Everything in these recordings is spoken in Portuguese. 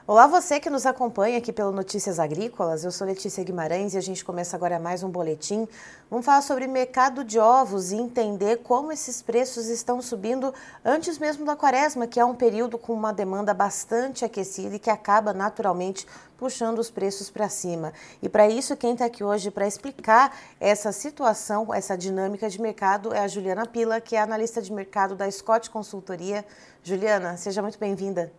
Olá, você que nos acompanha aqui pelo Notícias Agrícolas. Eu sou Letícia Guimarães e a gente começa agora mais um boletim. Vamos falar sobre mercado de ovos e entender como esses preços estão subindo antes mesmo da quaresma, que é um período com uma demanda bastante aquecida e que acaba naturalmente puxando os preços para cima. E para isso, quem está aqui hoje para explicar essa situação, essa dinâmica de mercado é a Juliana Pila, que é analista de mercado da Scott Consultoria. Juliana, seja muito bem-vinda.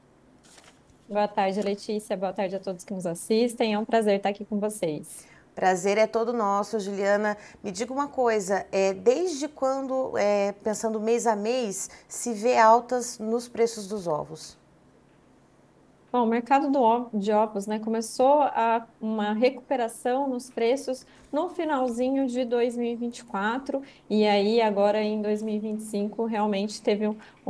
Boa tarde, Letícia. Boa tarde a todos que nos assistem. É um prazer estar aqui com vocês. Prazer é todo nosso, Juliana. Me diga uma coisa, desde quando, pensando mês a mês, se vê altas nos preços dos ovos? Bom, o mercado de ovos, né, começou uma recuperação nos preços no finalzinho de 2024 e aí agora em 2025 realmente teve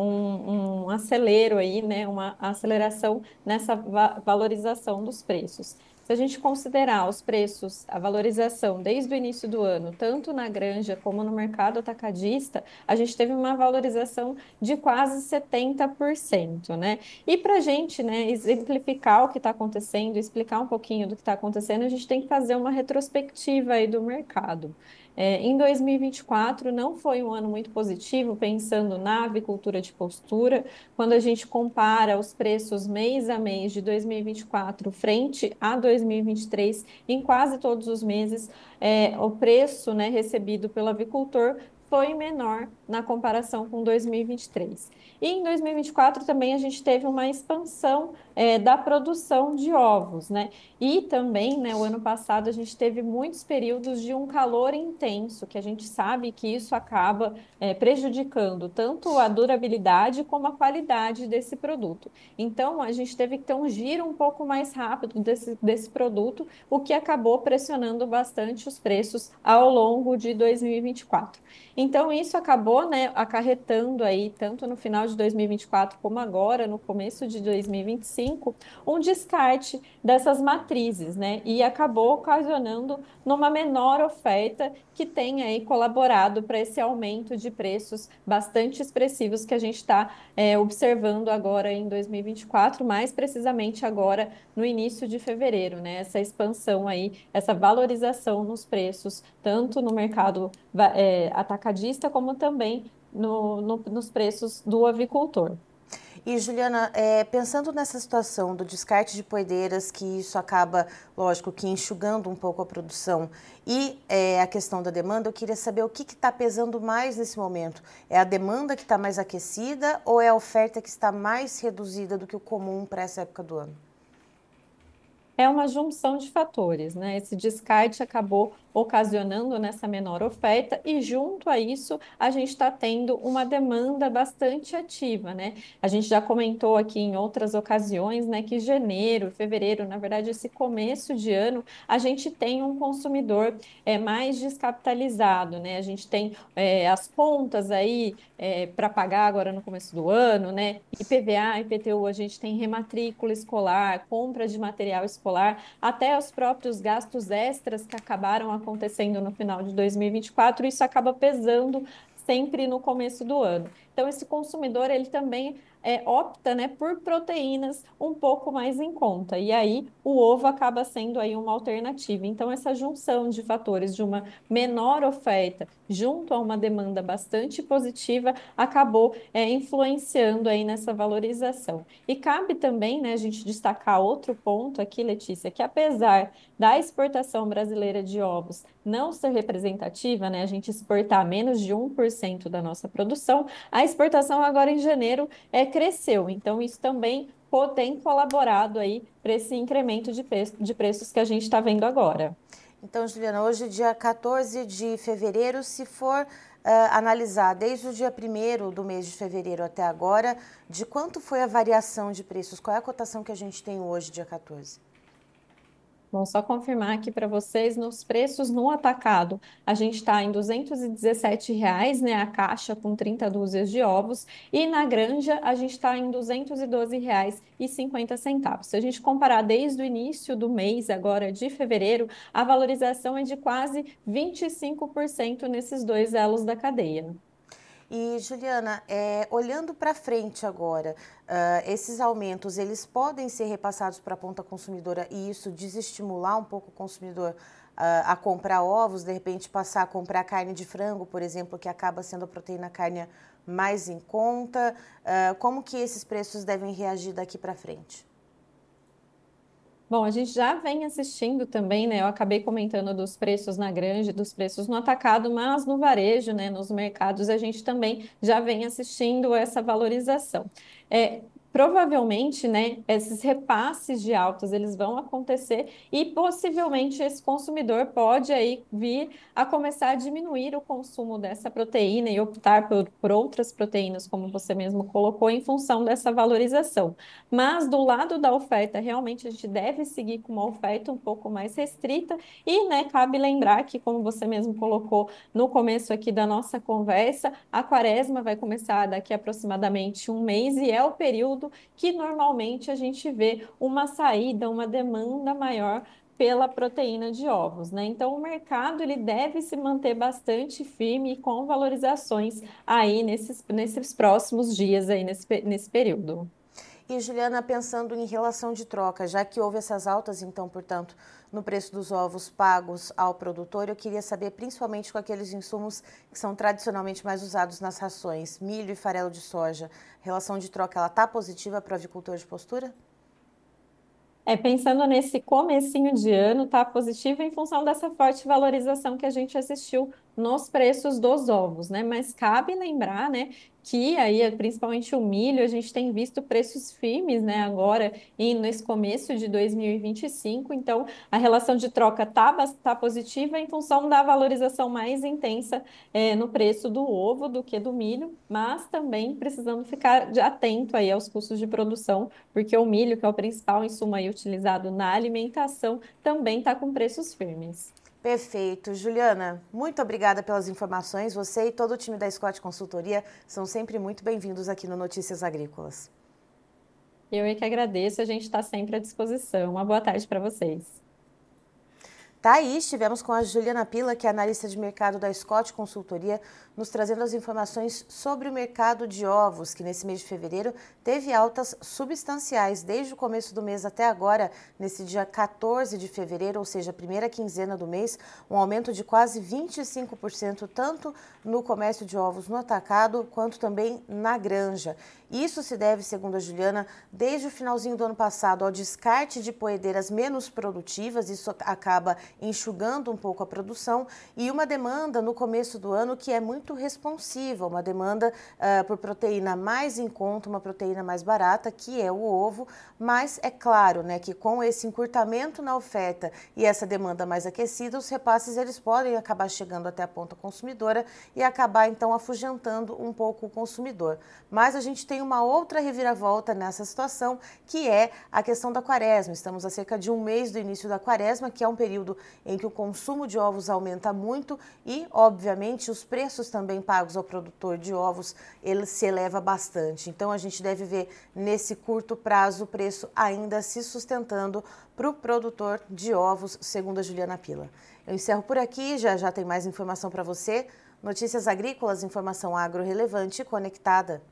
um acelero aí, né, uma aceleração nessa valorização dos preços. Se a gente considerar os preços, a valorização desde o início do ano, tanto na granja como no mercado atacadista, a gente teve uma valorização de quase 70%, né? E para a gente, né, exemplificar o que está acontecendo, explicar um pouquinho do que está acontecendo, a gente tem que fazer uma retrospectiva aí do mercado. Em 2024 não foi um ano muito positivo, pensando na avicultura de postura. Quando a gente compara os preços mês a mês de 2024 frente a 2023, em quase todos os meses, o preço, né, recebido pelo avicultor foi menor na comparação com 2023. E em 2024 também a gente teve uma expansão da produção de ovos, né? E também, né, o ano passado a gente teve muitos períodos de um calor intenso, que a gente sabe que isso acaba prejudicando tanto a durabilidade como a qualidade desse produto. Então, a gente teve que ter um giro um pouco mais rápido desse produto, o que acabou pressionando bastante os preços ao longo de 2024. Então, isso acabou, né, acarretando aí, tanto no final de 2024 como agora, no começo de 2025, um descarte dessas matrizes, né? E acabou ocasionando numa menor oferta que tem aí colaborado para esse aumento de preços bastante expressivos que a gente está observando agora em 2024, mais precisamente agora no início de fevereiro, né? Essa expansão aí, essa valorização nos preços, tanto no mercado atacadista, como também nos preços do avicultor. E, Juliana, pensando nessa situação do descarte de poedeiras, que isso acaba, lógico, que enxugando um pouco a produção, e a questão da demanda, eu queria saber o que está pesando mais nesse momento. É a demanda que está mais aquecida ou é a oferta que está mais reduzida do que o comum para essa época do ano? É uma junção de fatores, né? Esse descarte acabou ocasionando nessa menor oferta, e junto a isso, a gente está tendo uma demanda bastante ativa, né? A gente já comentou aqui em outras ocasiões, né, que janeiro, fevereiro, na verdade, esse começo de ano, a gente tem um consumidor mais descapitalizado, né? A gente tem as contas aí para pagar agora no começo do ano, né? IPVA, IPTU, a gente tem rematrícula escolar, compra de material escolar, até os próprios gastos extras que acabaram acontecendo no final de 2024, isso acaba pesando sempre no começo do ano. Então, esse consumidor, ele também opta, né, por proteínas um pouco mais em conta, e aí o ovo acaba sendo aí uma alternativa. Então, essa junção de fatores de uma menor oferta junto a uma demanda bastante positiva acabou influenciando aí nessa valorização. E cabe também, né, a gente destacar outro ponto aqui, Letícia, que apesar da exportação brasileira de ovos não ser representativa, né, a gente exportar menos de 1% da nossa produção, a exportação agora em janeiro cresceu. Então, isso também tem colaborado aí para esse incremento de preços que a gente está vendo agora. Então, Juliana, hoje, dia 14 de fevereiro, se for analisar desde o dia 1º do mês de fevereiro até agora, de quanto foi a variação de preços? Qual é a cotação que a gente tem hoje, dia 14? Bom, só confirmar aqui para vocês, nos preços no atacado, a gente está em R$ 217, né, a caixa com 30 dúzias de ovos, e na granja a gente está em R$ 212,50. Se a gente comparar desde o início do mês, agora de fevereiro, a valorização é de quase 25% nesses dois elos da cadeia. E, Juliana, olhando para frente agora, esses aumentos, eles podem ser repassados para a ponta consumidora e isso desestimular um pouco o consumidor a comprar ovos, de repente passar a comprar carne de frango, por exemplo, que acaba sendo a proteína carne mais em conta. Como que esses preços devem reagir daqui para frente? Bom, a gente já vem assistindo também, né? Eu acabei comentando dos preços na granja, dos preços no atacado, mas no varejo, né? Nos mercados, a gente também já vem assistindo essa valorização. Provavelmente, né? Esses repasses de altas, eles vão acontecer e possivelmente esse consumidor pode aí vir a começar a diminuir o consumo dessa proteína e optar por outras proteínas, como você mesmo colocou, em função dessa valorização. Mas do lado da oferta, realmente a gente deve seguir com uma oferta um pouco mais restrita e, né, cabe lembrar que, como você mesmo colocou no começo aqui da nossa conversa, a quaresma vai começar daqui a aproximadamente um mês e é o período que normalmente a gente vê uma saída, uma demanda maior pela proteína de ovos, né? Então, o mercado ele deve se manter bastante firme e com valorizações aí nesses próximos dias aí nesse período. E, Juliana, pensando em relação de troca, já que houve essas altas, então, portanto, no preço dos ovos pagos ao produtor, eu queria saber, principalmente com aqueles insumos que são tradicionalmente mais usados nas rações, milho e farelo de soja, a relação de troca, ela está positiva para o avicultor de postura? Pensando nesse comecinho de ano, tá positivo em função dessa forte valorização que a gente assistiu nos preços dos ovos, né? Mas cabe lembrar, né, que aí, principalmente o milho, a gente tem visto preços firmes, né, agora e nesse começo de 2025. Então, a relação de troca tá positiva em função da valorização mais intensa no preço do ovo do que do milho, mas também precisando ficar atento aí aos custos de produção porque o milho, que é o principal insumo aí utilizado na alimentação, também está com preços firmes. Perfeito. Juliana, muito obrigada pelas informações. Você e todo o time da Scott Consultoria são sempre muito bem-vindos aqui no Notícias Agrícolas. Eu é que agradeço, a gente está sempre à disposição. Uma boa tarde para vocês. Tá aí, estivemos com a Juliana Pila, que é analista de mercado da Scott Consultoria, nos trazendo as informações sobre o mercado de ovos, que nesse mês de fevereiro teve altas substanciais desde o começo do mês até agora, nesse dia 14 de fevereiro, ou seja, a primeira quinzena do mês, um aumento de quase 25%, tanto no comércio de ovos no atacado, quanto também na granja. Isso se deve, segundo a Juliana, desde o finalzinho do ano passado ao descarte de poedeiras menos produtivas, isso acaba enxugando um pouco a produção, e uma demanda no começo do ano que é muito responsiva, uma demanda por proteína mais em conta, uma proteína mais barata, que é o ovo, mas é claro, né, que com esse encurtamento na oferta e essa demanda mais aquecida, os repasses eles podem acabar chegando até a ponta consumidora e acabar então afugentando um pouco o consumidor. Mas a gente tem uma outra reviravolta nessa situação, que é a questão da quaresma. Estamos a cerca de um mês do início da quaresma, que é um período em que o consumo de ovos aumenta muito e, obviamente, os preços também pagos ao produtor de ovos, ele se eleva bastante. Então, a gente deve ver nesse curto prazo o preço ainda se sustentando para o produtor de ovos, segundo a Juliana Pila. Eu encerro por aqui, já tem mais informação para você. Notícias Agrícolas, informação agro relevante e conectada.